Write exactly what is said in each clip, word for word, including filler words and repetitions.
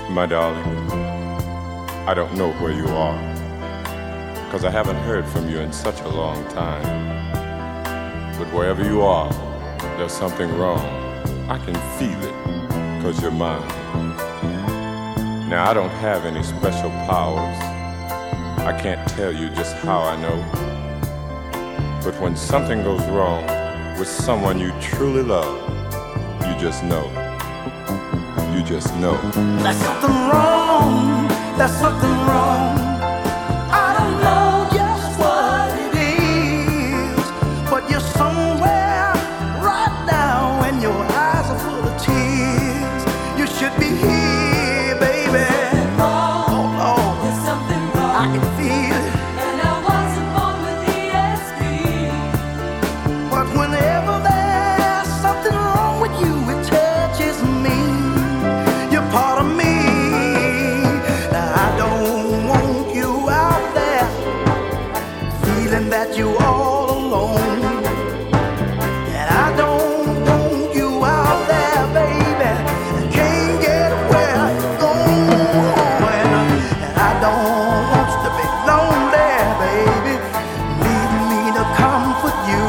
My darling, I don't know where you are, 'cause I haven't heard from you in such a long time. But wherever you are, there's something wrong. I can feel it, 'cause you're mine. Now, I don't have any special powers. I can't tell you just how I know. But when something goes wrong with someone you truly love, you just know. You just know. There's something wrong. There's something wrong. I don't know just what it is, but you're somewhere right now, and your eyes are full of tears. You should be here, baby. Wrong. Oh Lord, There's something wrong. I can feel it. And I wasn't born with E S P. But whenever there's something wrong with you, it touches me. You're part of me. Now I don't want you out there feeling that you're all alone. And I don't want you out there, baby, that can't get where you're going. And I don't want you to be lonely, baby. Need me to comfort you.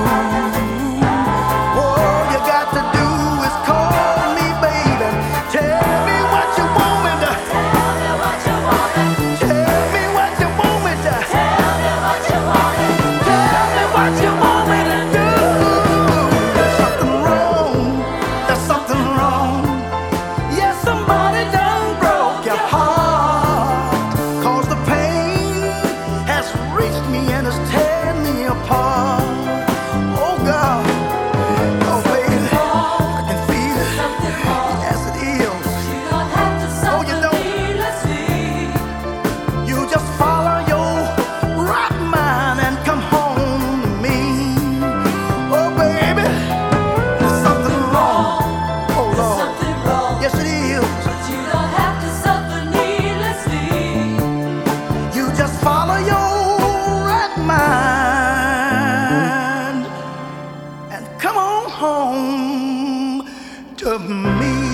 All you got to do is call me, baby. Tell me what you want me to. Tell me what you want. Tell me what you want me to. Tell me what you want. Tell me what you want me to do. There's something wrong. There's something wrong. Yes, somebody done broke your heart. 'Cause the pain has reached me and is tearing me apart. Oh God. Oh baby. I can feel it. Something wrong. Yes, it is. You don't have to Oh, suffer you don't. needlessly. You just follow your right mind and come home to me. Oh, baby, there's something wrong. Oh, There's Lord. something wrong. Yes, it is. But you don't have to suffer needlessly. You just follow your right mind and come on home to me.